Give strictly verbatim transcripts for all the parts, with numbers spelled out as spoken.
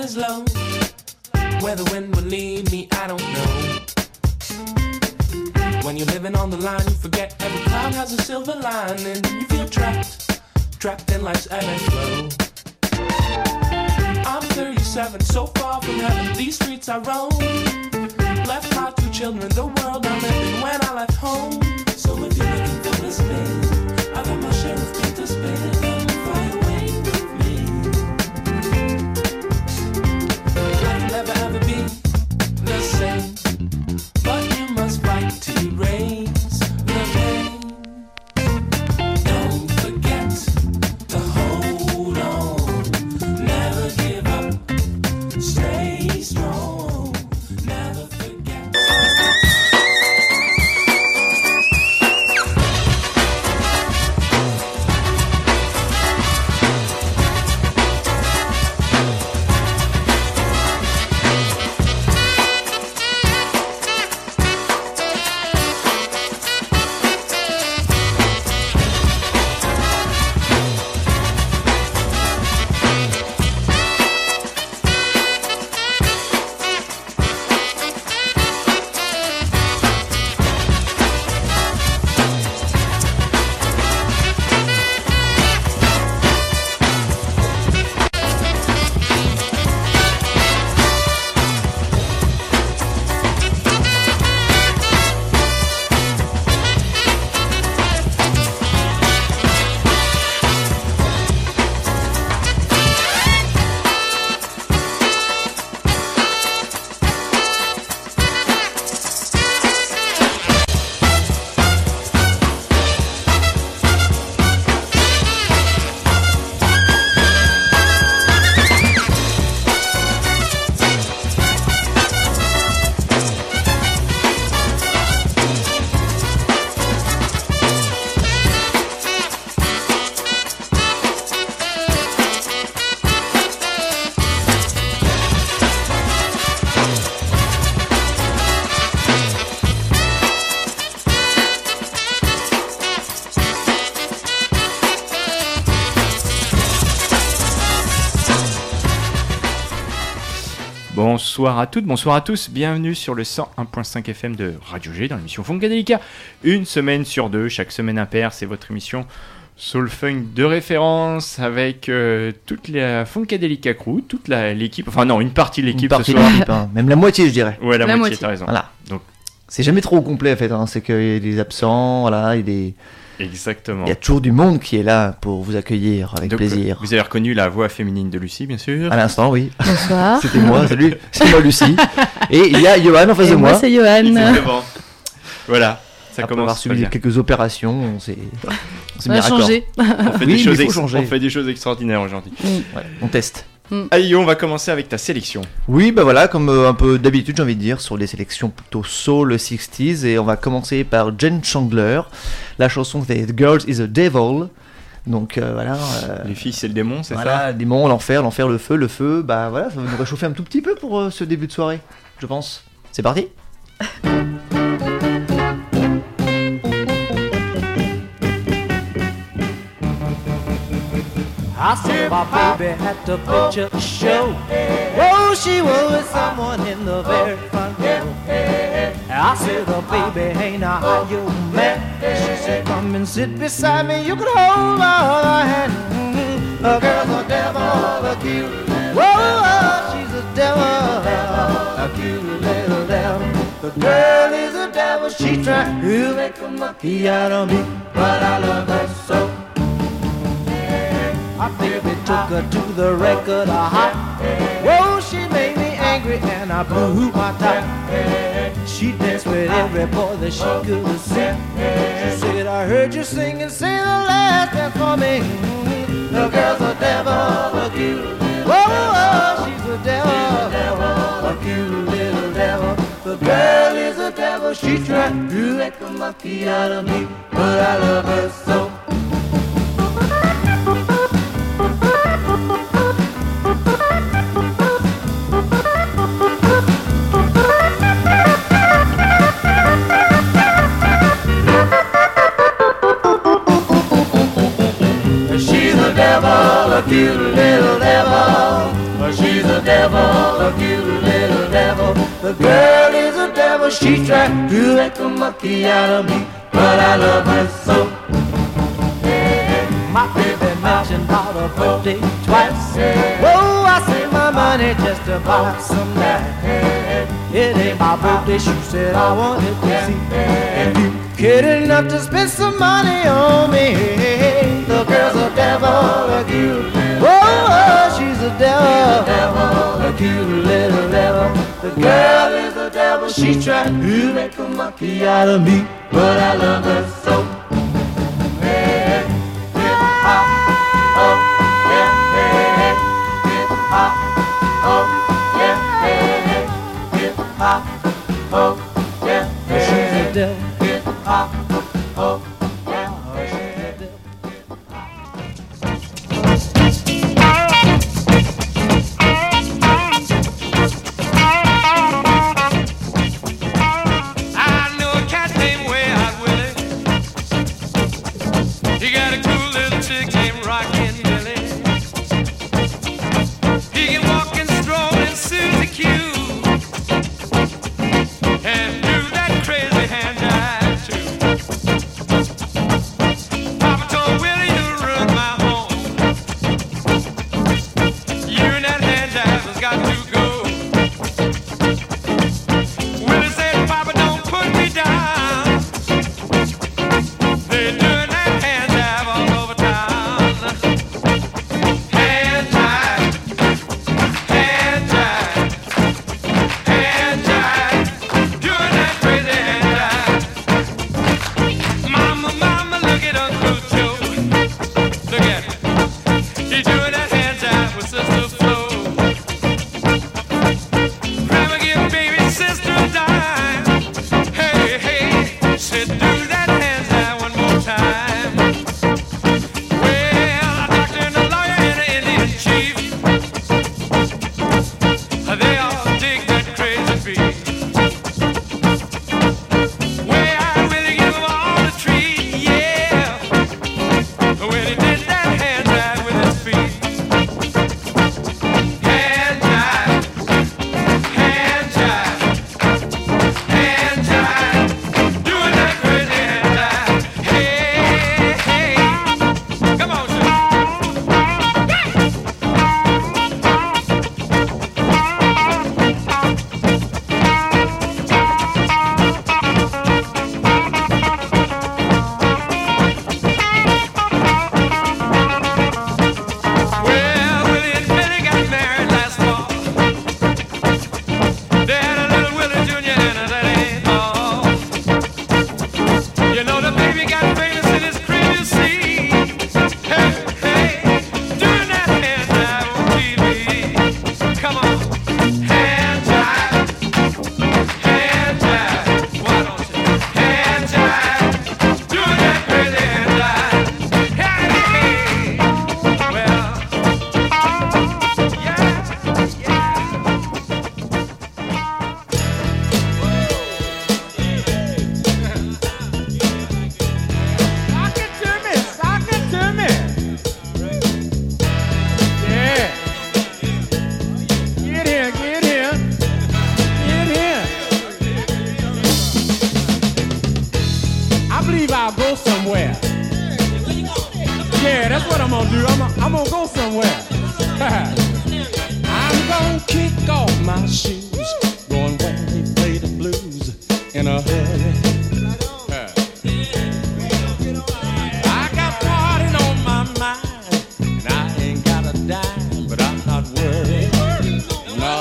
is low. Where the wind will lead me, I don't know. When you're living on the line, you forget every cloud has a silver lining. You feel trapped, trapped in life's ebb and flow. I'm thirty-seven, so far from heaven, these streets I roam. Left my two children, the world I lived in when I left home. So if you're looking for the spin, I got my share of pain to spin. Fly away with me. Life will never ever be the same, but you must fight to erase the pain. Don't forget to hold on, never give up, stay strong, never forget. Bonsoir à toutes, bonsoir à tous, bienvenue sur le cent un virgule cinq F M de Radio G dans l'émission Funkadelica. Une semaine sur deux, chaque semaine impair, c'est votre émission Soul Funk de référence avec euh, toute la Funkadelica crew, toute la, l'équipe, enfin non, une partie de l'équipe une partie ce soir. De l'équipe, hein. Même la moitié je dirais. Ouais, la, la moitié, moitié, t'as raison. Voilà. Donc, c'est jamais trop complet en fait, hein. C'est qu'il y a des absents, voilà, il y a des... exactement. Il y a toujours du monde qui est là pour vous accueillir avec Donc, plaisir. Vous avez reconnu la voix féminine de Lucie, bien sûr. À l'instant, oui. Bonsoir. C'était moi, salut, c'est moi Lucie. Et il y a Johan en face Et de moi, moi. c'est Johan. Exactement. Voilà, ça Après commence avoir très subi bien. quelques opérations, on s'est, on s'est On mis a raccord. changé. On fait, Oui, des choses mais faut ex- changer. on fait des choses extraordinaires aujourd'hui. Ouais, on teste. Allez, on va commencer avec ta sélection. Oui, bah voilà, comme euh, un peu d'habitude, j'ai envie de dire, sur des sélections plutôt soul sixties. Et on va commencer par Jen Chandler. La chanson c'est The Girls is a Devil. Donc euh, voilà. euh, Les filles, c'est le démon, c'est voilà, ça démon, l'enfer, l'enfer, le feu, le feu. Bah voilà, ça va nous réchauffer un tout petit peu pour euh, ce début de soirée, je pense. C'est parti. I saw my baby at the picture show. Oh, she was with someone in the very front row. I said, oh, baby, ain't I how you man? She said, come and sit beside me. You can hold my other hand. Mm-hmm. A girl's a devil, a cute. Whoa, oh, she's a devil, a cute little devil. The girl is a devil. She tried to make a monkey out of me, but I love her so. I baby took her to the record hop. Whoa, she made me angry and I blew my top. She danced with every boy that she could see. She said, I heard you sing and say the last dance for me. The girl's a devil, a cute. Whoa, whoa, she's a devil, a cute little devil. The girl is a devil. She tried to make a monkey out of me, but I love her so. She's a devil, a cute little devil. She's a devil, a cute little devil. The girl is a devil, she tried to make a monkey out of me, but I love her so. My baby mentioned about her birthday twice. Whoa, I saved my money just to buy some night. It ain't my birthday, she said I wanted to see. And you kidding enough to spend some money on me. The girl's a devil, a cute. Whoa, she's a devil, a cute little devil. The girl is a devil, she tried to make a monkey out of me, but I love her so. Oh, yeah, she's a devil. Hip hop, oh, yeah, she's a devil. I know a cat named Way Out Willie. He got a cool little chick named Rockin' Billy. He can walk and stroll and Susie Q. And do that crazy hand jive too. Papa told Willie you ruined my home. You and that hand jive has got to go. Willie said, Papa, don't put me down. They're doing that hand jive all over town. Hand jive, hand jive, hand jive. Doing that crazy hand jive. Mama, mama, look at Uncle Joe. Look at him. He's doing that hand jive with Sister Flo. Grandma give baby sister a dime. Hey, hey, said do that hand jive one more time. Well, a doctor and a lawyer and an Indian chief, they all dig that crazy beat. Way Out Willie give 'em all a treat, yeah. When he did that hand jive with his feet. Hand jive, hand jive, hand jive, doing that crazy hand jive. Hey, hey, come on, Susie. Well, Willie and Billy got married last fall. They had a little Willie Junior and a that ain't all. You know the baby got famous in his crib, you see. Hey, hey, doing that hand jive on T V. Come on, hand jive, hand jive. Why don't you hand jive? Doing that crazy hand jive. Hey, hey, well, yeah, yeah. Sock it to me, sock it to me. Yeah. Get here, get here. Get here. I believe I'll go somewhere. Yeah, that's what I'm gonna do. I'm gonna, I'm gonna go somewhere. I'm gonna kick off my shoes, going where they play the blues in a hurry. I got partying on my mind, and I ain't got a dime, but I'm not worried. No.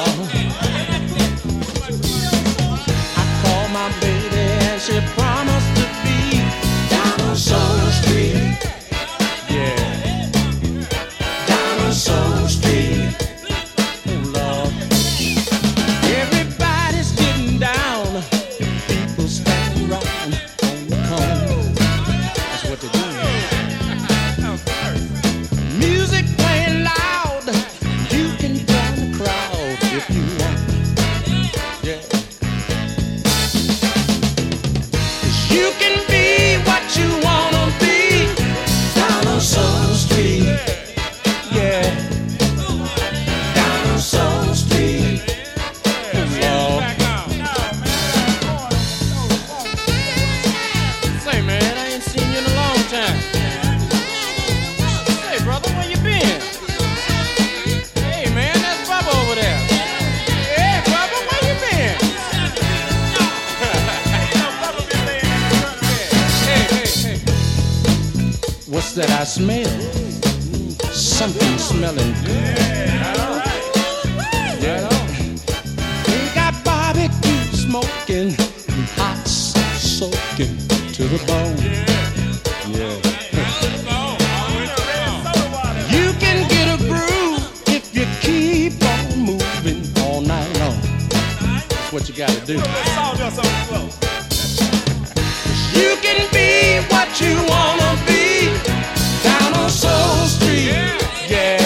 I called my baby and she promised to be down on Soul Street. Yeah. Down on Soul Street. Oh Lord. Everybody's getting down. People standing around on the corner. That's what they do. Music playing loud. You can join the crowd if you want. Yeah. 'Cause you can be what you wanna be down on Soul Street. Yeah. Down on Soul Street. that I smell. Something smelling good. Yeah. We got barbecue smoking, hot soaking to the bone. Yeah. You can get a groove if you keep on moving all night long. That's what you gotta do. You can be what you wanna be down on Soul Street. Yeah.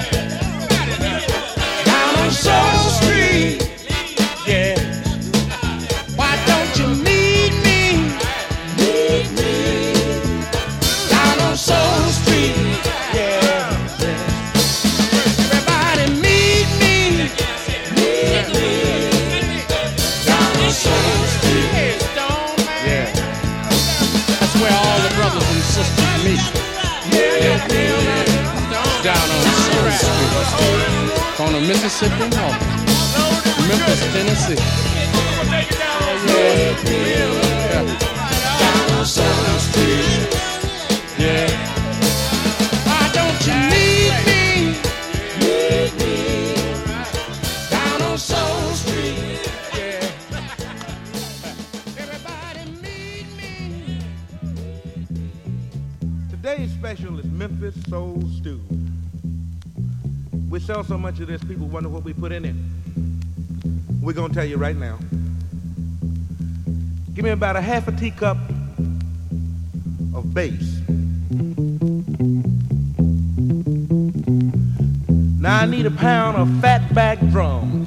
Down on Soul Street. Yeah. Why don't you meet me? Meet me down on Soul Street. Yeah. Everybody meet me. Meet me down on Soul Street. Yeah. That's where all the brothers and sisters meet. Yeah. Down on Soul Street. On the Mississippi Walk. Memphis, Tennessee. Yeah. Yeah. Down on Soul Street. Yeah. Why don't you meet me? Meet me down on Soul Street. Yeah. Everybody meet me. Today's special is Memphis Soul Stew. We sell so much of this, people wonder what we put in it. We're gonna tell you right now. Give me about a half a teacup of bass. Now I need a pound of fatback drums.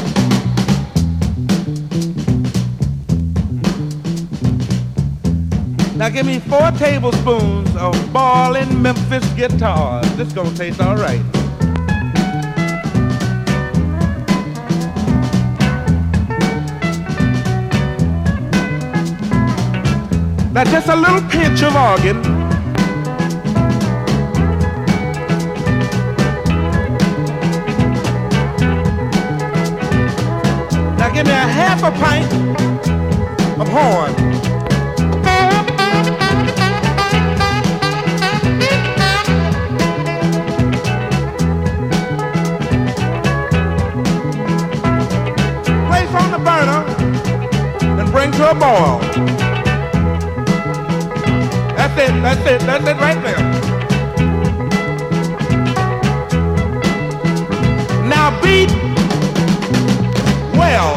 Now give me four tablespoons of ballin' Memphis guitars. This gonna taste all right. Now just a little pinch of organ. Now give me a half a pint of horn. Place on the burner and bring to a boil. That's it, that's it, that's it right there. Now beat well.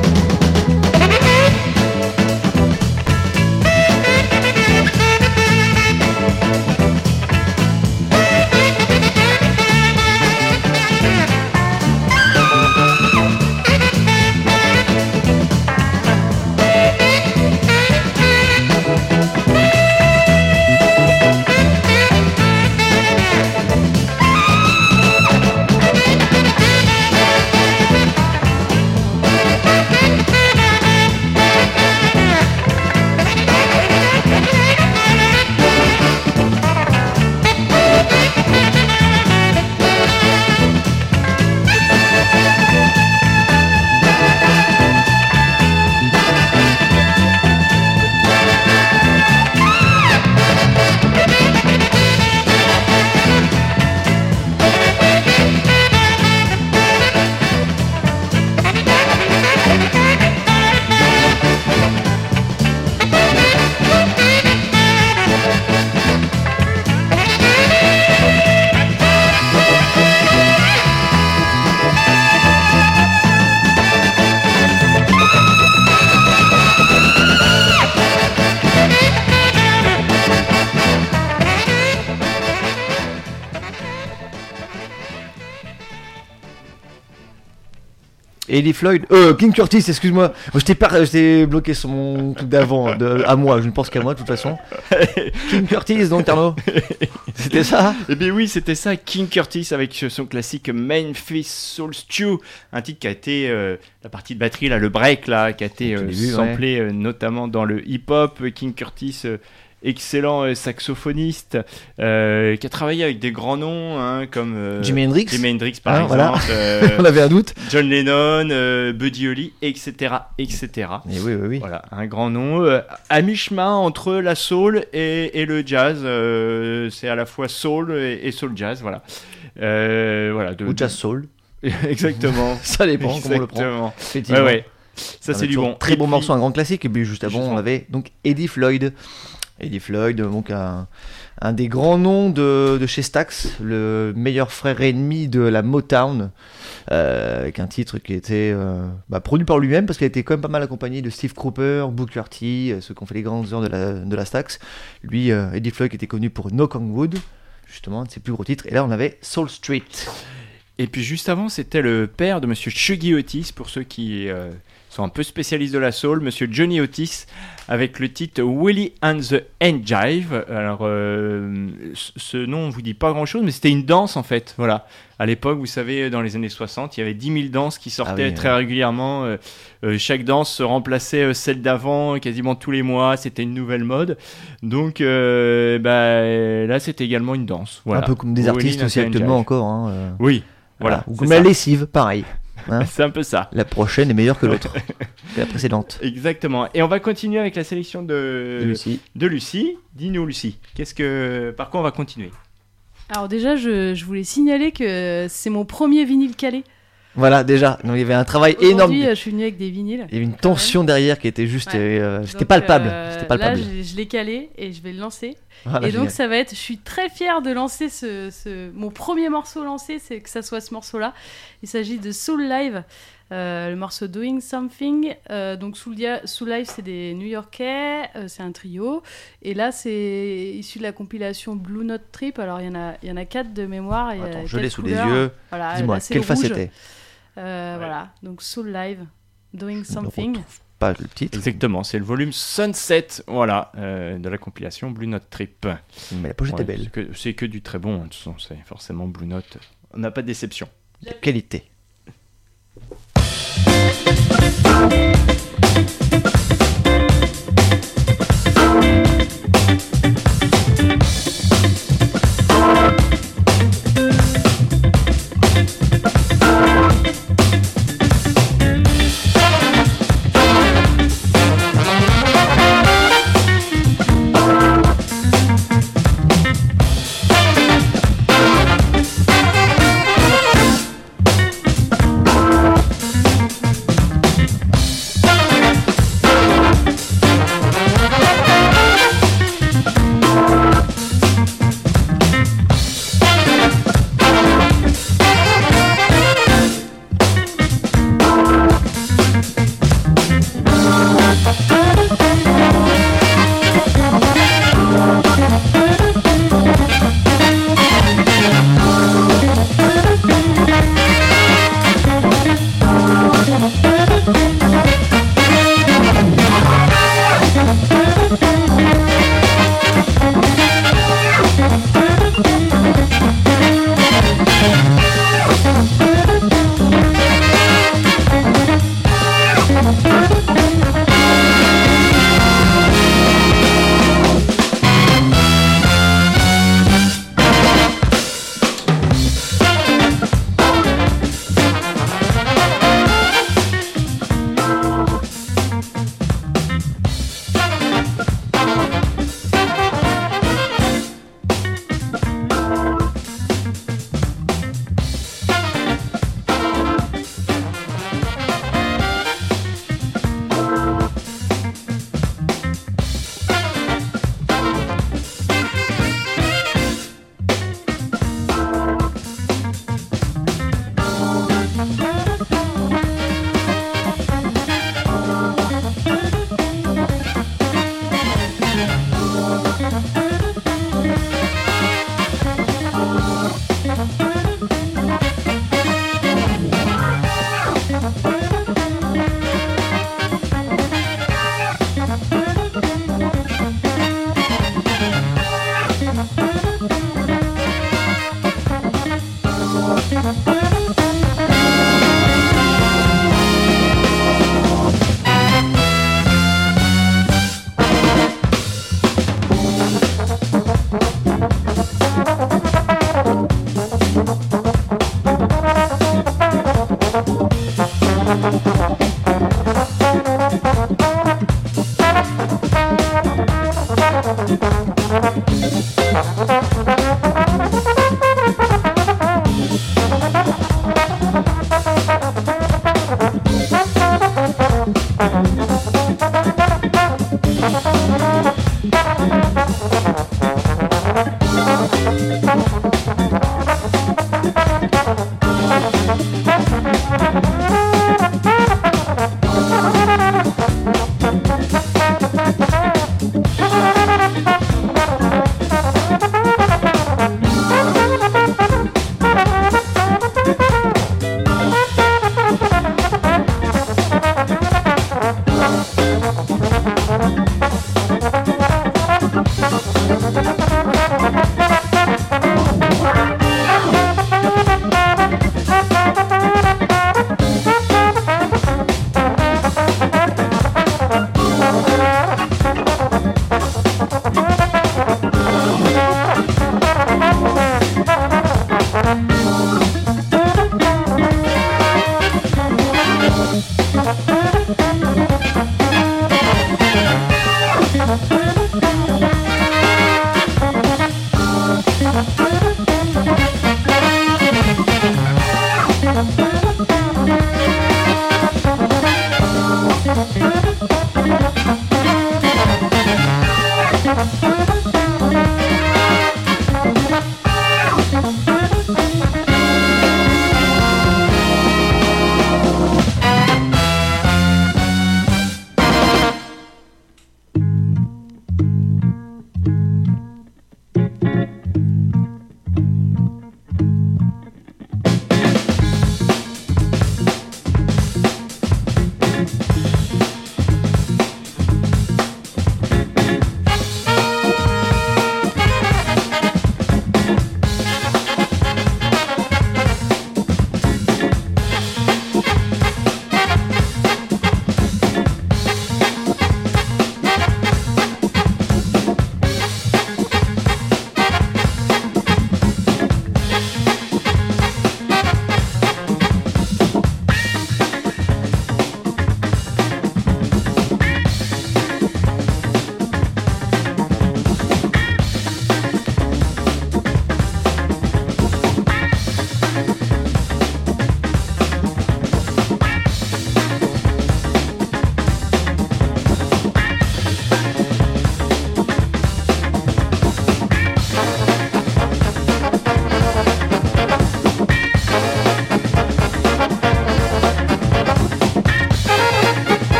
Eddie Floyd, euh, King Curtis, excuse-moi, je t'ai pas, je t'ai bloqué sur mon truc d'avant, de, à moi, je ne pense qu'à moi de toute façon. King Curtis, donc Arnaud, c'était ça? Eh bien oui, c'était ça, King Curtis avec son classique Memphis Soul Stew, un titre qui a été, euh, la partie de batterie, là, le break, là, qui a été euh, début, samplé ouais. euh, notamment dans le hip-hop. King Curtis euh, excellent euh, saxophoniste euh, qui a travaillé avec des grands noms hein, comme euh, Jimi Hendrix. Jimi Hendrix par Ah, exemple, voilà. euh, On avait un doute. John Lennon, euh, Buddy Holly, et cetera, et cetera. Et oui, oui, oui. Voilà, un grand nom euh, à mi-chemin entre la soul et, et le jazz. euh, c'est à la fois soul et, et soul jazz, voilà. Euh, voilà de, Ou jazz soul. Exactement. Ça dépend comment on le prend. Exactement. Effectivement. Ouais, ouais. Ça, On c'est a du toujours bon. Très Et bon puis- morceau, un grand classique. Et puis juste avant, Justement. on avait donc Eddie Floyd. Eddie Floyd, donc un, un des grands noms de, de chez Stax, le meilleur frère ennemi de la Motown, euh, avec un titre qui était euh, bah, produit par lui-même parce qu'il a été quand même pas mal accompagné de Steve Cropper, Booker T, euh, ceux qui ont fait les grandes heures de la, de la Stax. Lui, euh, Eddie Floyd, qui était connu pour Knock on Wood, justement, un de ses plus gros titres. Et là, on avait Soul Street. Et puis juste avant, c'était le père de Monsieur Shuggy Otis, pour ceux qui euh, sont un peu spécialistes de la soul, Monsieur Johnny Otis, avec le titre Willie and the Jive. Alors, euh, ce ce nom ne vous dit pas grand-chose, mais c'était une danse en fait. Voilà. À l'époque, vous savez, dans les années soixante, il y avait dix mille danses qui sortaient Ah oui, très ouais. régulièrement. Euh, euh, chaque danse se remplaçait euh, celle d'avant quasiment tous les mois. C'était une nouvelle mode. Donc, euh, bah, là, c'était également une danse. Voilà. Un peu comme des Willie artistes and aussi the actuellement Jive. encore. Hein, euh, Oui, voilà. Ou c'est comme ça. la lessive, pareil. Hein. C'est un peu ça. La prochaine est meilleure que l'autre, que la précédente. Exactement. Et on va continuer avec la sélection de, De Lucie. de Lucie. Dis-nous, Lucie, qu'est-ce que... par quoi on va continuer? Alors déjà, je, je voulais signaler que c'est mon premier vinyle calé. Voilà, déjà, donc, il y avait un travail énorme. Aujourd'hui, je suis venue avec des vinyles. Il y avait une tension derrière qui était juste, Ouais. euh, c'était Donc, palpable. euh, C'était palpable. Là, je, je l'ai calé et je vais le lancer. Voilà, et donc, génial. ça va être. Je suis très fière de lancer ce, ce- mon premier morceau lancé, c'est que ça soit ce morceau-là. Il s'agit de Soul Live, euh, le morceau Doing Something. Euh, donc, Soul, Dia- Soul Live, c'est des New-Yorkais, euh, c'est un trio. Et là, c'est issu de la compilation Blue Note Trip. Alors, il y en a, il y en a quatre de mémoire. Il y a Attends, je quatre l'ai sous les couleurs. yeux. Voilà, Dis-moi, là, c'est quelle le face rouge. c'était? Euh, Ouais. Voilà, donc Soul Live, Doing Je ne Something. retrouve pas le titre, Exactement, c'est le volume Sunset, voilà, euh, de la compilation Blue Note Trip. mais la pochette Ouais, est belle. c'est que, c'est que du très bon, hein, de toute façon, c'est forcément Blue Note. On n'a pas de déception. De qualité.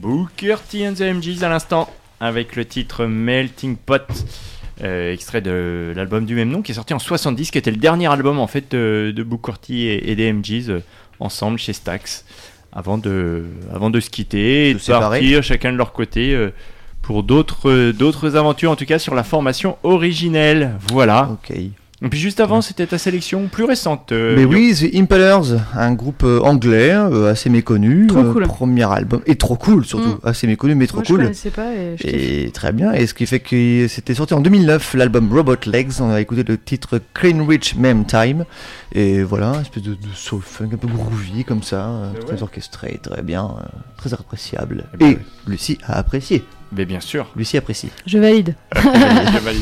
Booker T and the M Gs à l'instant, avec le titre Melting Pot, euh, extrait de l'album du même nom qui est sorti en soixante-dix, qui était le dernier album en fait de, de Booker T et, et des M Gs euh, ensemble chez Stax, avant de, avant de se quitter et de, de partir chacun de leur côté euh, pour d'autres, euh, d'autres aventures, en tout cas sur la formation originelle. Voilà. Ok. Et puis juste avant, c'était ta sélection plus récente. Euh, Mais Yo. oui, The Impalers, un groupe euh, anglais euh, assez méconnu. Trop cool. Premier album. Et trop cool surtout. Mm. Assez méconnu, mais trop Moi, cool. je connaissais pas et je kiffe. Et très bien. Et ce qui fait que c'était sorti en deux mille neuf, l'album Robot Legs. On a écouté le titre Clean Rich Meme Time. Et voilà, une espèce de, de soul funk un peu groovy comme ça. euh, Mais très ouais. orchestré, très bien. euh, très appréciable. Eh ben Et ouais. Lucie a apprécié. Mais bien sûr. Lucie apprécie. Je valide. Je valide.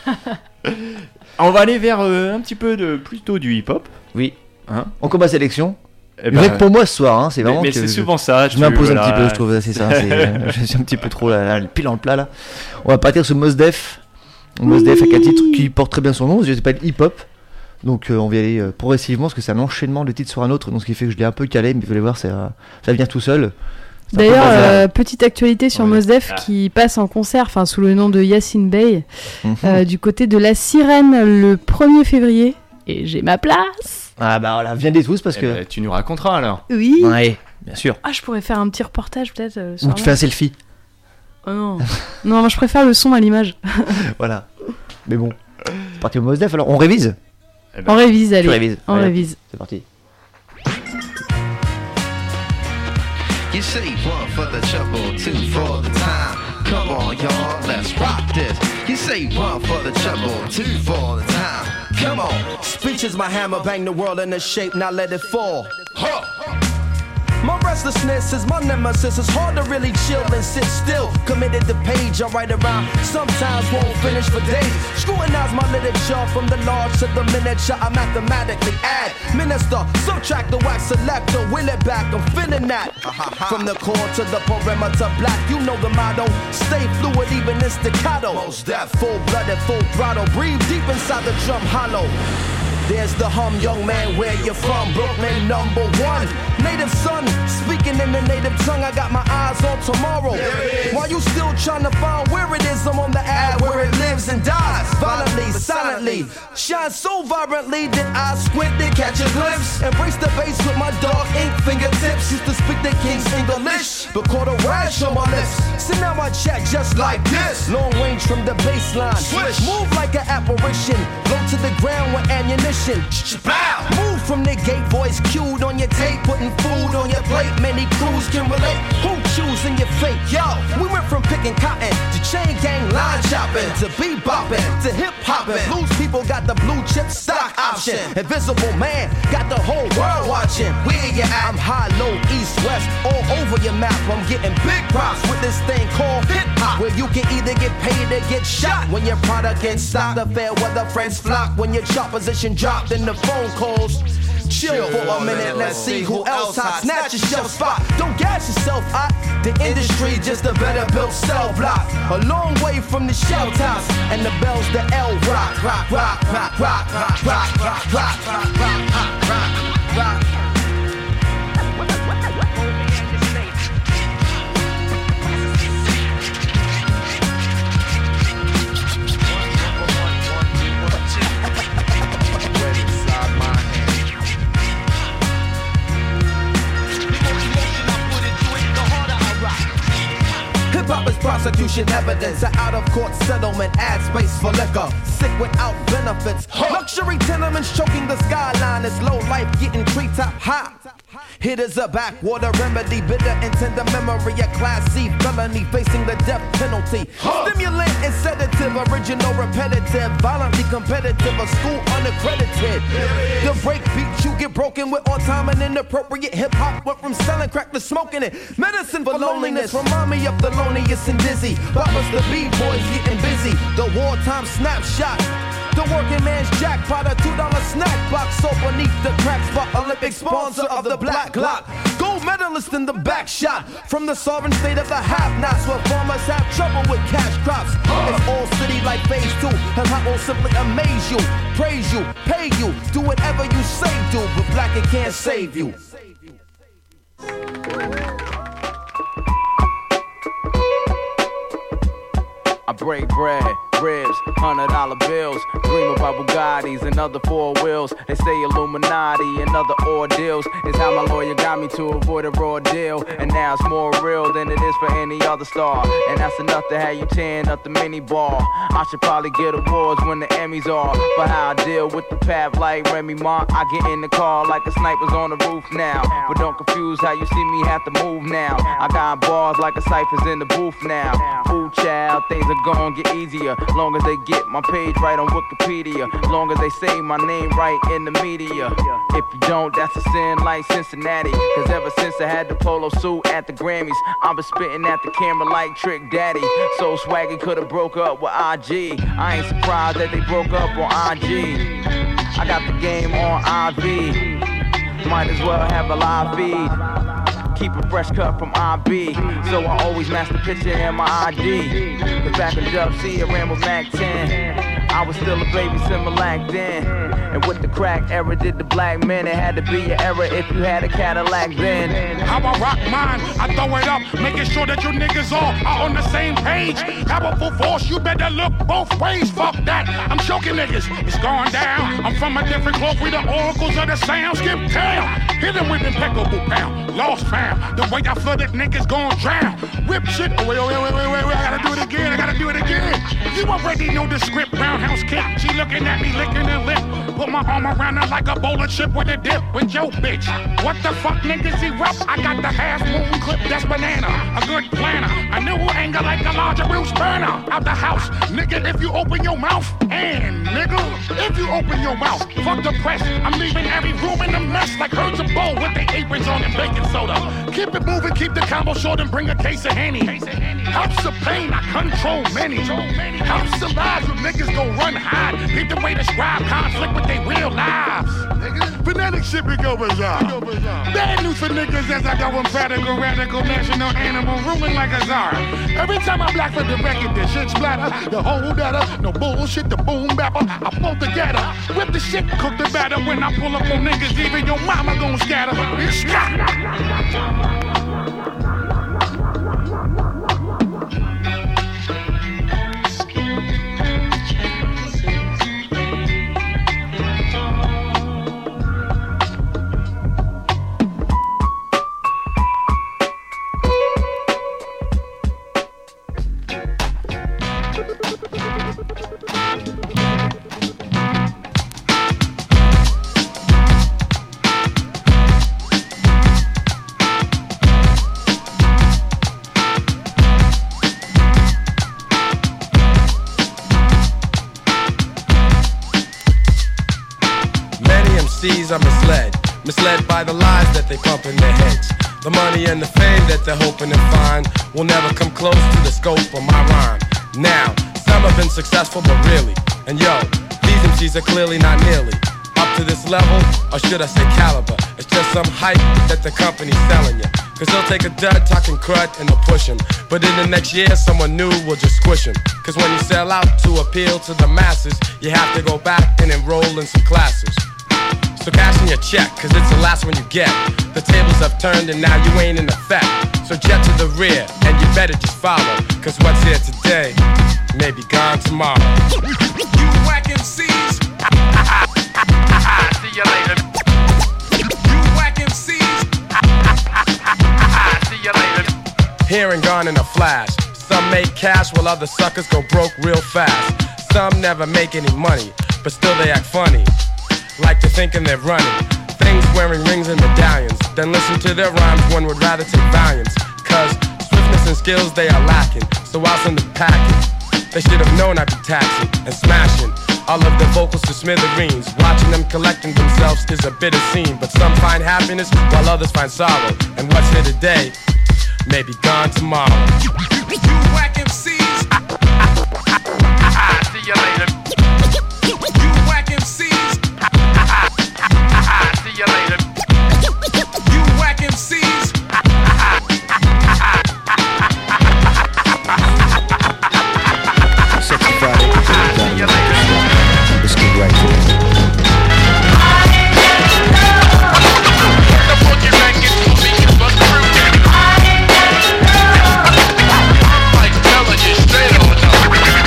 On va aller vers euh, un petit peu de plutôt du hip-hop. Oui. Hein On commence la sélection. Eh Rien ben, que pour moi ce soir, hein, c'est mais vraiment mais que c'est je- souvent ça. Je tu- m'impose voilà. un petit peu, je trouve, c'est ça. c'est, euh, je suis un petit peu trop là, là, pile en plat là. On va partir sur Mos Def. Mos Def avec un titre qui porte très bien son nom, ça s'appelle Hip Hop. Donc euh, on va y aller euh, progressivement parce que c'est un enchaînement de titres sur un autre, donc ce qui fait que je l'ai un peu calé, mais vous allez voir, ça, ça vient tout seul. C'est un peu D'ailleurs, bazar. euh, petite actualité sur Ouais. Mos Def Ah. qui passe en concert, enfin sous le nom de Yacine Bey, Mhm. euh, du côté de la Sirène le premier février. Et j'ai ma place. Ah bah voilà, viendez tous parce Eh que. ben, tu nous raconteras alors. Oui. Ouais, bien sûr. Ah, je pourrais faire un petit reportage peut-être. euh, le Ou soir tu fais un selfie. Oh non. Non, moi je préfère le son à l'image. Voilà. Mais bon, c'est parti au Mos Def alors, on révise. Eh ben, On révise, allez. Tu révises. On Allez, révise. C'est parti. You say one for the trouble, two for the time. Come on, y'all, let's rock this. You say one for the trouble, two for the time. Come on. Speech is my hammer, bang the world into shape, now let it fall. Huh. My restlessness is my nemesis. It's hard to really chill and sit still. Committed to page, I write around. Sometimes won't finish for days. Scrutinize my literature from the large to the miniature. I mathematically add, minister, subtract the wax selector, will it back. I'm feeling that. From the core to the perimeter, black. You know the motto. Stay fluid, even in staccato. Most deaf. Full blooded, full throttle. Breathe deep inside the drum hollow. There's the hum, young man, where you from? Brooklyn, number one. Native son, speaking in the native tongue. I got my eyes on tomorrow. While you still trying to find where it is, I'm on the ad where it lives and dies. Violently, silently, shine so vibrantly that I squint to catch a glimpse. Embrace the bass with my dark ink fingertips. Used to speak the king's English, but caught a rash on my lips. So now I chat just like this. Long range from the baseline. Swish. Move like an apparition. Low to the ground with ammunition. Bow. Move from the gate, voice cued on your tape, putting food on your plate. Many crews can relate. Who choosing your fate? Yo, we went from picking cotton to chain gang line chopping to bebopping to hip hopping. Loose people got the blue chip stock option. Invisible man got the whole world watching. Where you at? I'm high, low, east, west, all over your map. I'm getting big props with this thing called hip hop, where you can either get paid or get shot when your product gets stopped. The fair weather friends flock when your chart position dropped in the phone calls. Chill for a minute, let's see who else hot. Snatch your shelf spot, don't gas yourself hot. The industry just a better built cell block. A long way from the shell tops and the bells, the L rock, rock, rock, rock, rock, rock, rock, rock, rock, rock, rock, rock, rock. Hip-hop is prosecution evidence. An out-of-court settlement adds space for liquor. Sick without benefits. Luxury tenements choking the skyline. It's low life getting treetop high. Hitters a backwater remedy. Bitter and tender memory. A class C felony facing the death penalty. Stimulant and sedative. Original repetitive. Violently competitive. A school unaccredited. The break beat you get broken with on time and inappropriate. Hip-hop went from selling crack to smoking it. Medicine for loneliness. Remind me of the loneliest and dizzy. Boppers the B-boys getting busy. The wartime snapshot. The working man's jackpot, a two dollar snack box. So beneath the crack spot, Olympic sponsor of the Black Glock. Gold medalist in the back shot. From the sovereign state of the have-nots, where farmers have trouble with cash crops. It's all city like phase two. And I will simply amaze you, praise you, pay you, do whatever you say do. But black it can't save you. break bread, ribs, hundred dollar bills. Dream about Bugattis and other four wheels. They say Illuminati and other ordeals is how my lawyer got me to avoid a raw deal. And now it's more real than it is for any other star. And that's enough to have you tearing up the mini bar. I should probably get awards when the Emmys are for how I deal with the path like Remy Ma. I get in the car like a sniper's on the roof now. But don't confuse how you see me have to move now. I got bars like a cypher's in the booth now. Food child, things are gonna get easier. Long as they get my page right on Wikipedia. Long as they say my name right in the media. If you don't, that's a sin like Cincinnati. Cause ever since I had the polo suit at the Grammys, I've been spitting at the camera like Trick Daddy. So Swaggy could've broke up with I G. I ain't surprised that they broke up on I G. I got the game on I V. Might as well have a live feed. Keep a fresh cut from I B. So I always match the picture in my I D. Cause back in Dub C I ran with Mac ten. I was still a baby Similac then. And with the crack era did the black men. It had to be your era if you had a Cadillac then. How I rock mine, I throw it up, making sure that you niggas all are on the same page. Powerful force, you better look both ways. Fuck that, I'm choking niggas, it's going down. I'm from a different cloth, we the oracles of the sound. Skip town, hit them with impeccable pound. Lost found, the way I flooded niggas gon' drown. Whip shit, oh wait, wait, wait, wait, wait, wait, I gotta do it again, I gotta do it again. You already know the script, roundhouse kick. She looking at me, licking her lip. Put my arm around her like a bowl of chip with a dip. With your bitch, what the fuck niggas erupt? I got the half moon clip, that's banana. A good planner, a new anger like a larger Bruce burner. Out the house, nigga, if you open your mouth. And nigga, if you open your mouth. Fuck the press, I'm leaving every room in a mess. Like herds of bowl with their aprons on and baking soda. Keep it moving, keep the combo short and bring a case of Henny. House of pain, I control many. House of lies where niggas gon' run hide. Keep the way to describe conflict with their real lives. Fanatic shit be go bizarre. Bad news for niggas as I go emphatical, radical, national animal, ruling like a czar. Every time I black for the record, the shit splatter. The whole data, no bullshit, the boom bapper. I pull together, whip the shit, cook the batter. When I pull up on niggas, even your mama gon' scatter. Are misled, misled by the lies that they pump in their heads. The money and the fame that they're hoping to find will never come close to the scope of my rhyme. Now, some have been successful, but really, and yo, these M Cs are clearly not nearly up to this level, or should I say caliber. It's just some hype that the company's selling you. Cause they'll take a dud talking crud and they'll push him. But in the next year, someone new will just squish him. Cause when you sell out to appeal to the masses, you have to go back and enroll in some classes. So cash in your check, cause it's the last one you get. The tables have turned and now you ain't in effect. So jet to the rear, and you better just follow. Cause what's here today may be gone tomorrow. You whack M Cs. See you later. You whack M Cs. See you later. Here and gone in a flash. Some make cash while other suckers go broke real fast. Some never make any money, but still they act funny. Like to thinking they're running. Things wearing rings and medallions. Then listen to their rhymes, one would rather take Valiums. Cause swiftness and skills they are lacking. So I'll send them packing. They should have known I'd be taxing and smashing all of their vocals to smithereens. Watching them collecting themselves is a bitter scene. But some find happiness while others find sorrow. And what's here today may be gone tomorrow. You whack M Cs. See you later. You whack M Cs. See you later. You whack M Cs. Sexy Friday, see you later. Let's get right to it. The boogie racket will be but through. Like telling you straight on up.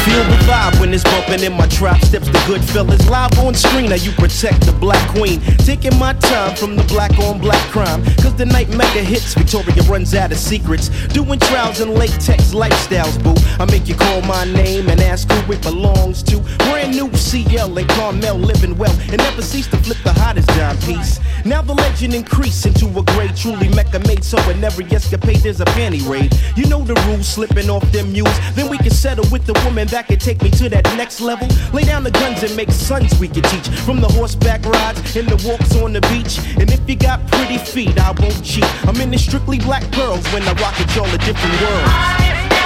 Feel the vibe when it's bumping in my trap. Steps the good fellas live on screen. How you protect the black queen. Taking my time from the black on black crime. Cause the night mega hits, Victoria runs out of secrets. Doing trials and latex lifestyles, boo. I make you call my name and ask who it belongs to. Brand new C L and Carmel living well. And never cease to flip the hottest dime piece. Now the legend increase into a grade. Truly Mecca made so in every escapade there's a panty raid. You know the rules, slipping off them mules. Then we can settle with the woman that can take me to that next level. Lay down the guns and make sons we can teach. From the horseback rides and the walks on the beach. And if you got pretty feet, I won't cheat. I'm in the strictly black pearls when I rock at y'all a different world.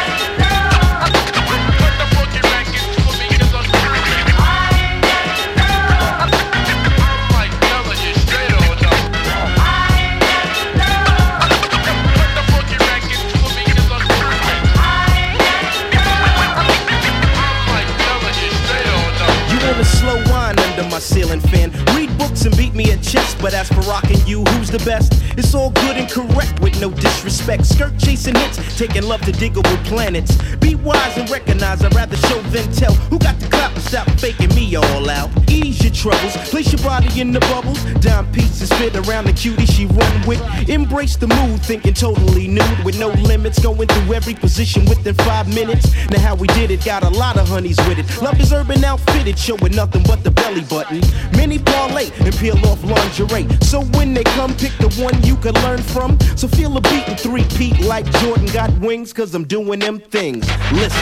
Ceiling fan, read books and beat me at chess. But as for rocking you, who's the best? It's all good and correct with no disrespect. Skirt chasing hits, taking love to diggable planets. Be wise and recognize, I'd rather show than tell. Who got the clap and stop faking me all out? Ease your troubles, place your body in the bubbles. Dime pieces fit around the cutie she run with. Embrace the mood, thinking totally nude with no limits. Going through every position within five minutes. Now how we did it, got a lot of honeys with it. Love is urban outfitted, showing nothing but the belly button. Many parlay and peel off lingerie. So when they come, pick the one you can learn from. So feel a beat and three-peat like Jordan got wings. Cause I'm doing them things. Listen.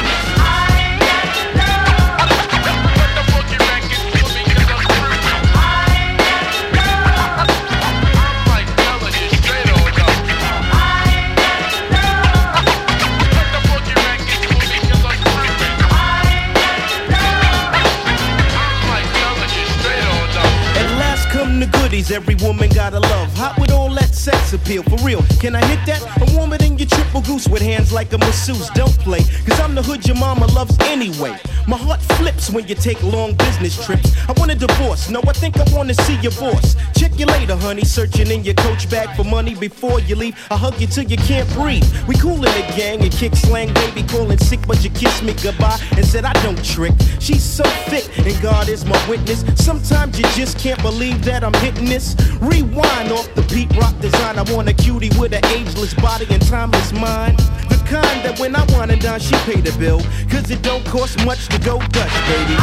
Every woman gotta love, hot with all that sex appeal. For real, can I hit that? I'm warmer than your triple goose with hands like a masseuse. Don't play, cause I'm the hood your mama loves anyway. My heart flips when you take long business trips. I want a divorce, no, I think I wanna see your boss. Check you later, honey, searching in your coach bag for money before you leave. I hug you till you can't breathe. We cool in the gang and kick slang, baby, calling sick, but you kissed me goodbye and said I don't trick. She's so thick, and God is my witness. Sometimes you just can't believe that I'm hitting this. Rewind off the Pete Rock design. I want a cutie with an ageless body and timeless mind. The kind that when I want to dine, she pay the bill. Cause it don't cost much to go Dutch, baby.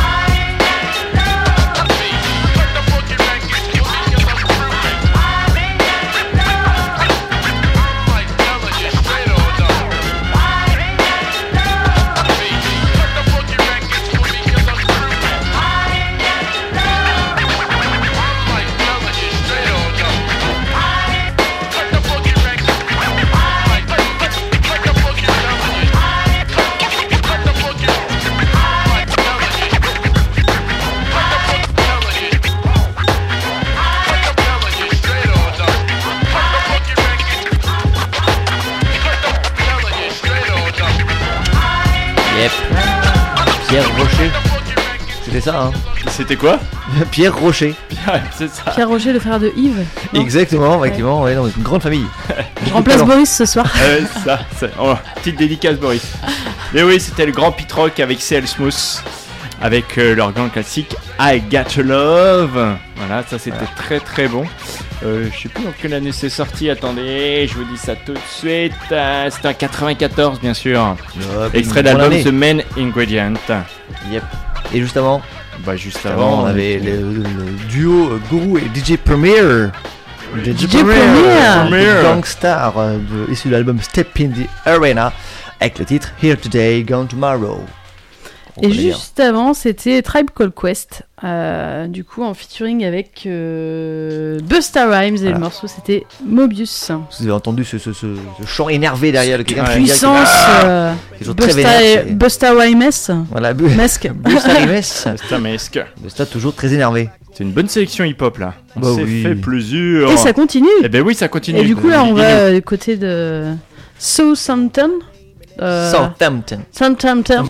Pierre Rocher. C'était ça, hein. C'était quoi? Pierre Rocher. Pierre, c'est ça. Pierre Rocher, le frère de Yves. Non Exactement, effectivement, ouais, dans une grande famille. Je remplace Boris ce soir. Euh, ça, ça. Oh, petite dédicace, Boris. Mais oui, c'était le grand Pete Rock avec C L Smooth, avec euh, leur grand classique I Got Your Love. Voilà, ça c'était ouais. très très bon. Euh, je sais plus dans quelle année c'est sorti, attendez, je vous dis ça tout de suite. Euh, c'était en quatre-vingt-quatorze, bien sûr. Ouais, extrait d'album The Main Ingredient. Yep. Et juste avant Bah, juste avant, on avait le, le, le duo euh, Guru et D J Premier. D J Premier, Premier. Gangstar, euh, de, issu de l'album Step in the Arena, avec le titre Here Today, Gone Tomorrow. Et juste dire. Avant, c'était Tribe Called Quest, euh, du coup en featuring avec euh, Busta Rhymes, et voilà. Le morceau c'était Mobius. Vous avez entendu ce, ce, ce, ce chant énervé derrière le quelqu'un qui puissance euh, Busta, Busta Rhymes. Voilà, bu- Mesque. Busta Rhymes. Busta Mesque. Busta toujours très énervé. C'est une bonne sélection hip-hop là. On bah s'est oui. fait plusieurs. Et ça continue. Eh ben oui, ça continue. Et du coup là, on va du côté de Southampton. Euh... Southampton. Southampton.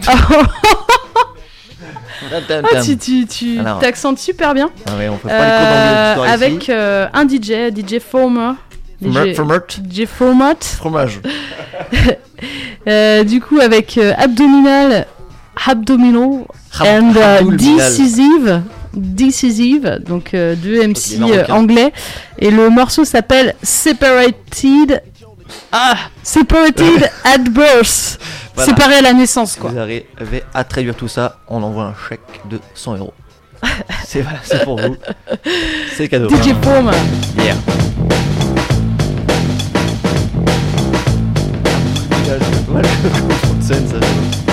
Ah, tu, tu, tu Alors, t'accentes super bien. Ah ouais, on fait pas euh, les cours d'anglais avec ici. Euh, un D J, D J Former. D J Format. Fromage. euh, du coup, avec euh, Abdominal Abdominal and uh, Decisive. Decisive, donc euh, deux M C euh, anglais. Et le morceau s'appelle Separated. Ah, Separated at Birth. Voilà. Séparé à la naissance, quoi. Vous arrivez à traduire tout ça, on envoie un chèque de cent euros. C'est, voilà, c'est pour vous. C'est cadeau. D J Paume. Yeah. Voilà, le scène, ça.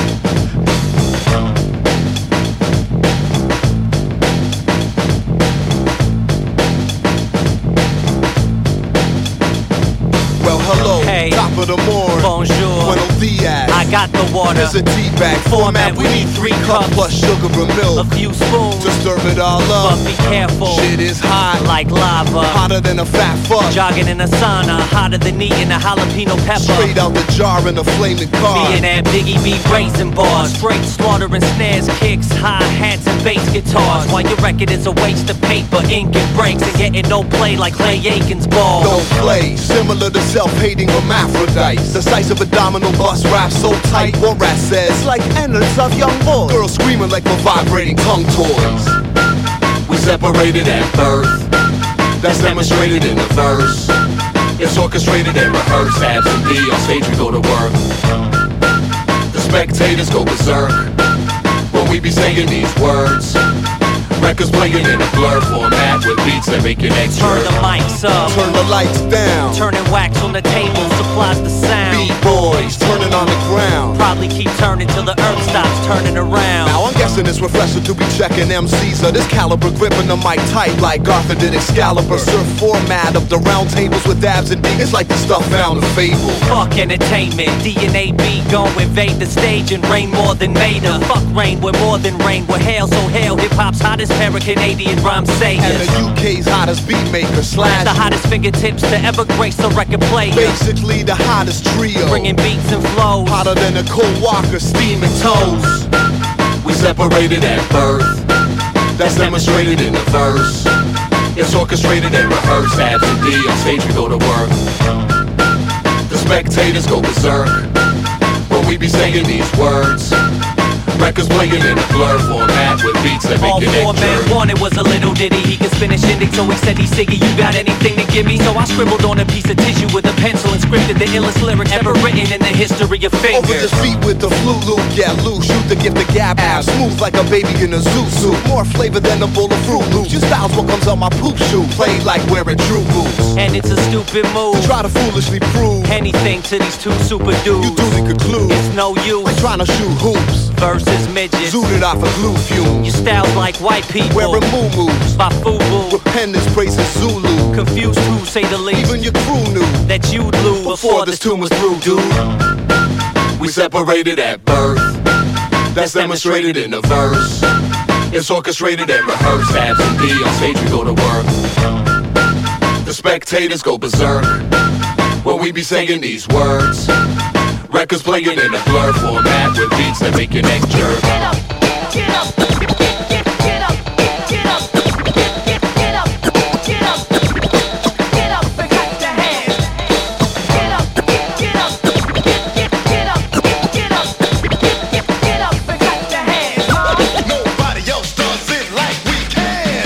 Well, hello, Hey. top of the morning. Bonjour. Buenos dias. I got the water. Here's a tea bag format. We need three cups plus sugar and A milk few spoons. to stir it all But up. be careful. Shit is hot, Like lava. hotter than a fat fuck. Jogging in a sauna. Hotter than eating a jalapeno pepper. Straight out the jar in a flaming car. Me and that Biggie B raisin bars. Straight slaughtering snares, kicks, hi-hats, and bass guitars. While your record is a waste of paper, ink and breaks, and getting no play like Clay Aiken's ball. Don't play, similar to self-hating hermaphrodites. The size of abdominal bust wrapped so tight, what rat says. It's like endless of young boys. Girls screaming like we're vibrating tongue toys. We separated at birth. That's demonstrated in the verse. It's orchestrated and rehearsed. Absentee on stage, we go to work. The spectators go berserk when we be saying these words. Records playing in a blur format with beats that make your neck Turn jerk. the mics up. Turn the lights down. Turning wax on the table supplies the sound. B-boys turning on the ground. Probably keep turning till the earth stops turning around. Now I'm guessing it's refreshing to be checking M Cs of this caliber, gripping the mic tight like Arthur did Excalibur. Surf format of the round tables with abs and D. It's like the stuff found in Fable. Fuck entertainment, D N A B gon' invade the stage and rain more than Mater. Fuck rain, we're more than rain, we're hail, so hail hip-hop's hottest para-Canadian rhyme sayers. And the U K's hottest beat maker slash The hottest fingertips to ever grace a record player. basically the hottest trio. Bringing beats and flows. Hotter than a cold walker, steaming toes. We separated at birth. That's demonstrated in the verse. It's orchestrated and rehearsed. Absentee on stage, we go to work. The spectators go berserk when we be saying these words. Records playing in a blur format with beats that make All your four neck men jerk. wanted was a little ditty. He could spin a shindig, so he said, "He Siggy, you got anything to give me?" So I scribbled on a piece of tissue with a pencil and scripted the illest lyrics ever written in the history of Over fingers. this beat with the flu loop, get loose. Shoot to give the gap ass. Smooth like a baby in a zoo suit. More flavor than a bowl of Fruit Loops. Your style's what comes on my poop shoe. Played like wearing true boots. And it's a stupid move. To try to foolishly prove anything to these two super dudes. You duly conclude It's no use. like trying to shoot hoops. Versus midgets. Zooted off of glue fumes. Your style's like white people. Wearing moo-moos. By FUBU. With penance praising Zulu. Confused to say the least. Even your crew knew that you'd lose before this tune was through, dude. We separated at birth. That's demonstrated in the verse. It's orchestrated and rehearsed. Absentee on stage, we go to work. The spectators go berserk when we be saying these words. Records playing in a blur format with beats that make your neck jerk. Get up, get up, get, get, get up, get up, get, get, get up, get up, get up and clap your hands. Get up, get up, get, get, get up, get up, get, get, get up and clap your hands. Nobody else does it like we can.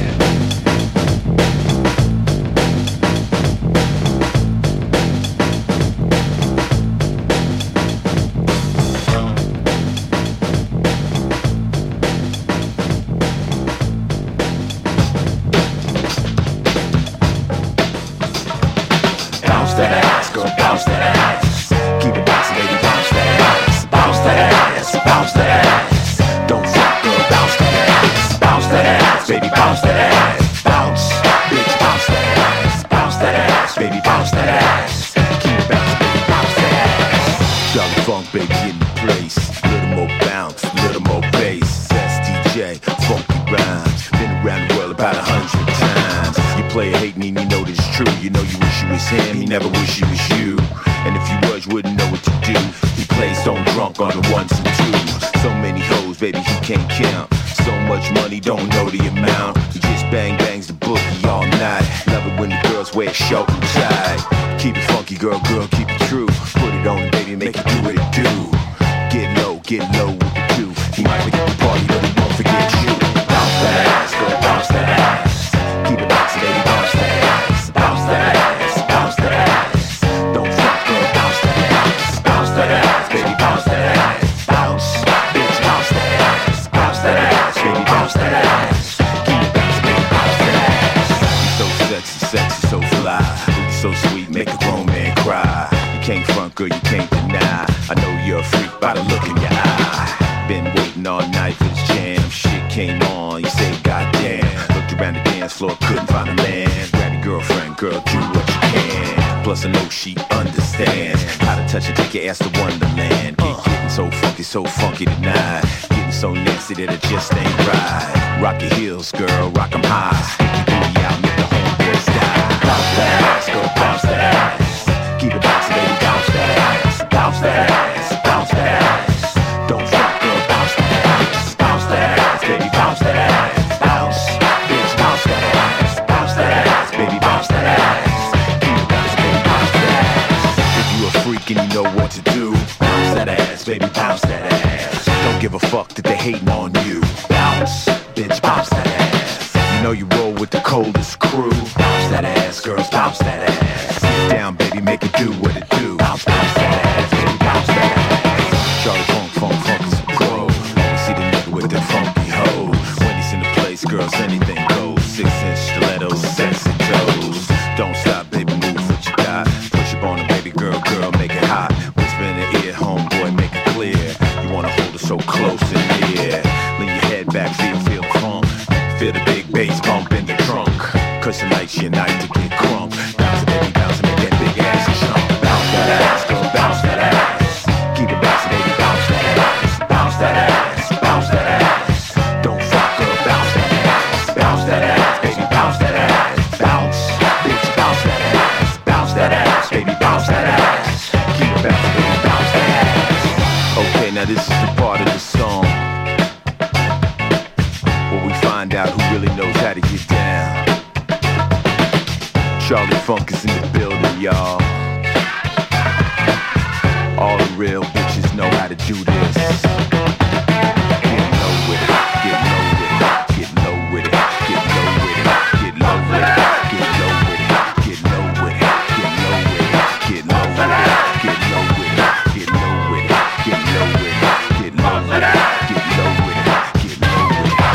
Bounce that ass, go bounce that ass. Keep it bouncing, baby, bounce that ass. Bounce that ass, bounce that ass. Don't stop, girl, bounce that ass. Bounce that ass, baby, bounce that ass. Bounce, bitch, bounce that ass. Bounce that ass, baby, bounce that ass. Keep it bouncing, baby, bounce that ass. Young funk baby in the place. Little more bounce, little more bass. That's D J, funky rhymes. Been around the world about a hundred times. You play hating and you know this is true. You know you wish you was him, you never wish you was you. And if you was, you wouldn't know what to do. He plays on drunk on the ones and twos. So many hoes, baby, he can't count. So much money, don't know the amount. He just bang bangs the boogie all night. Love it when the girls wear short and tight. Keep it funky, girl, girl, keep it true. Put it on, baby, make it do what it do. Get low, get low with the do. night for this jam. Shit came on, you say goddamn. Looked around the dance floor, couldn't find a man. Grab your girlfriend, girl, do what you can. Plus I know she understands how to touch and take your ass to Wonderland. Get getting so funky, so funky tonight. Getting so nasty that it just ain't right. Rock your heels, girl, rock 'em high. Stick your booty out, make the homeboys die. Bounce that ass, go bounce that ass. Keep it bouncing, baby, bounce that ass. Bounce that ass, bounce that ass. Don't stop, girl, bounce that ass. Bounce that ass, baby, bounce that ass. Bounce, bitch, bounce that ass. Bounce that ass, baby, bounce that ass. Keep it bouncing, baby, bounce that ass. If you a freak and you know what to do, bounce that ass, baby, bounce that ass. Don't give a fuck that they hating on you. Bounce, bitch, bounce that ass. You know you roll with the coldest crew. Bounce that ass, girls, bounce that ass. Sit down, baby, make it do what it do. Bounce, bounce that ass, baby, bounce that ass. Charlie Funk, Funk, Funk is a pro. You see the nigga with them funky hoes. When he's in the place, girls, anything goes. Six inch stilettos, sexy toes. Don't stop, baby, move what you got. Push up on a baby girl, girl, make it hot. Whisper in the ear, homeboy, make it clear. You wanna hold her so close and near. Lean your head back, feel, feel the funk. Feel the big bass bump in the trunk. Cause tonight's your night to get crunk. Bounce it, baby, bounce it, make that big ass jump. Bounce that ass, go bounce that ass. Keep it bouncing, baby, bounce that ass. Bounce that ass, bounce that ass. Don't stop, girl, bounce that ass. Bounce that ass, baby, bounce that ass. Bounce, bitch, bounce that ass. Bounce that ass, baby, bounce that ass. Keep it bouncing, baby, bounce that ass. Okay, now this is the part of the song where we find out who really knows how to get down. Charlie Funk is in the building, y'all. All the real bitches know how to do this. Get low with it, get low with it, get low with it, get low with it, get low with it, get low with it, get low with it, get low with it, get low with it, get low with it, get low with it, get low with it, get low with it, get low with it, get low with it, get low with it.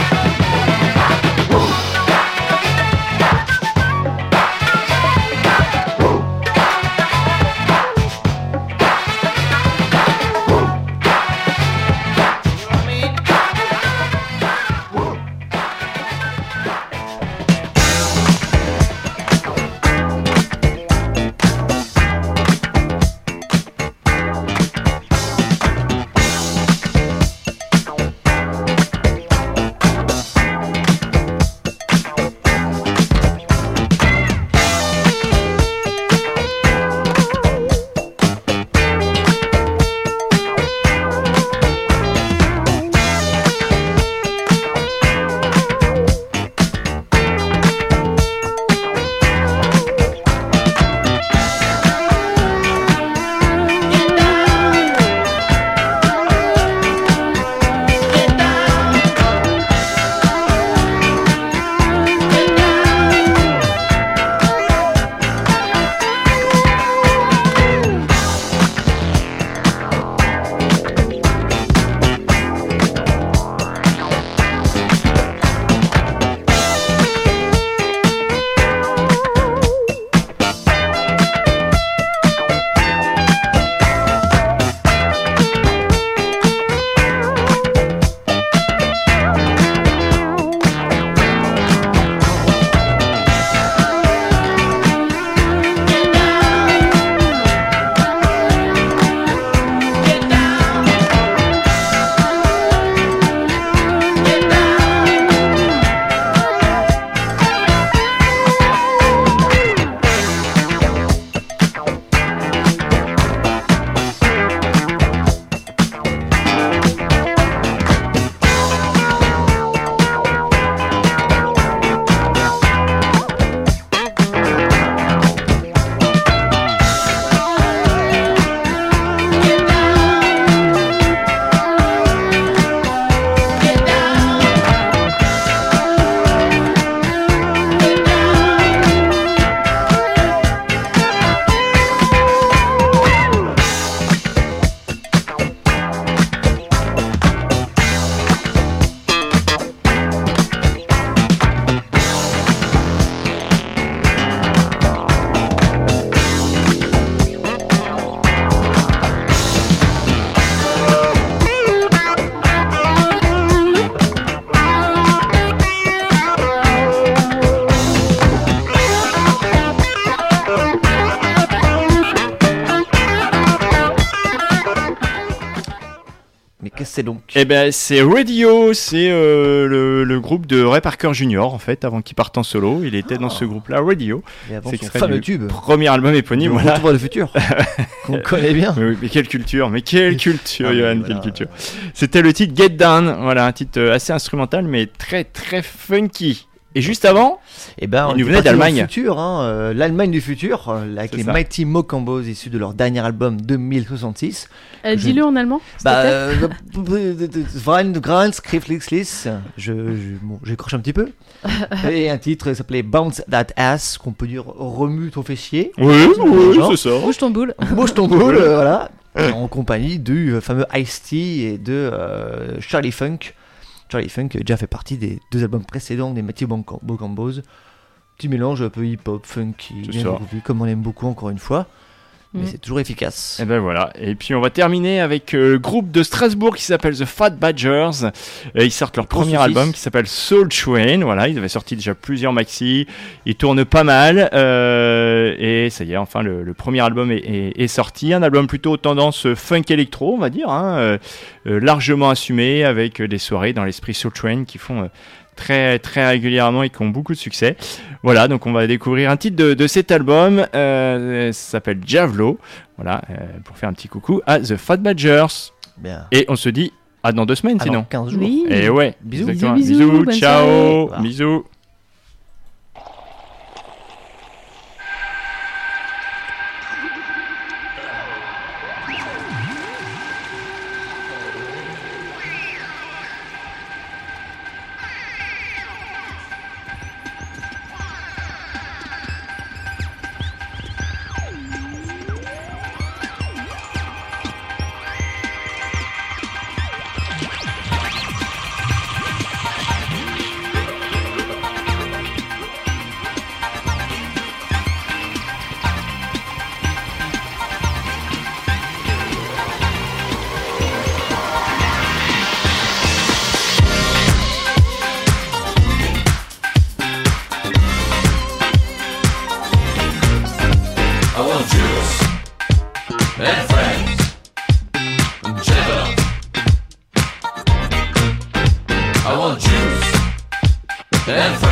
c'est donc? Eh ben, c'est Radio, c'est euh, le, le groupe de Ray Parker Junior en fait, avant qu'il parte en solo. Il était dans ce groupe-là, Radio. Et avant C'est son extrait fameux du tube. Premier album éponyme, Le voilà. Retour vers le futur. Qu'on connaît bien. Mais, oui, mais quelle culture, mais quelle culture, Ah, mais Johan, voilà. quelle culture. C'était le titre Get Down, voilà, un titre euh, assez instrumental, mais très très funky. Et juste avant, Eh ben, il on nous est venait parti dans le d'Allemagne. futur, hein, euh, l'Allemagne du futur, euh, avec C'est les ça. Mighty Mocombos issus de leur dernier album deux mille soixante-six. Euh, Je- Dis-le en allemand. s'il Bah, te plaît. euh, Freund, Grant, Skriftlichlis, je, je, bon, j'écorche un petit peu. Et un titre qui s'appelait Bounce That Ass, qu'on peut dire remue ton fessier. Oui, oui, Genre. c'est ça. Bouge ton boule. Bouge ton boule, euh, voilà. En compagnie du euh, fameux Ice-T et de euh, Charlie Funk. Charlie Funk a déjà fait partie des deux albums précédents des Mighty Mocombos. Petit mélange un peu hip-hop, funky, C'est bien ça. groovy, comme on aime beaucoup encore une fois. Mais Mm. c'est toujours efficace. Et ben voilà. Et puis on va terminer avec euh, le groupe de Strasbourg qui s'appelle The Fat Badgers. Et ils sortent leur Gros premier saucisse. album qui s'appelle Soul Train. Voilà, ils avaient sorti déjà plusieurs maxi. Ils tournent pas mal. euh, et ça y est, enfin le, le premier album est, est- est sorti. Un album plutôt tendance funk électro, on va dire, hein, euh, euh, largement assumé avec euh, des soirées dans l'esprit Soul Train qui font euh, très très régulièrement et qui ont beaucoup de succès. Voilà, donc on va découvrir un titre de, de cet album, euh, ça s'appelle Javelot, voilà, euh, pour faire un petit coucou à The Fat Badgers. Bien. Et on se dit à dans deux semaines Ah, sinon. dans quinze jours. Oui. Et ouais, Bisous. exactement. Bisous, bisous, bonne ciao, soirée. Voilà. bisous. I want juice and friends and jello. I want juice and friends.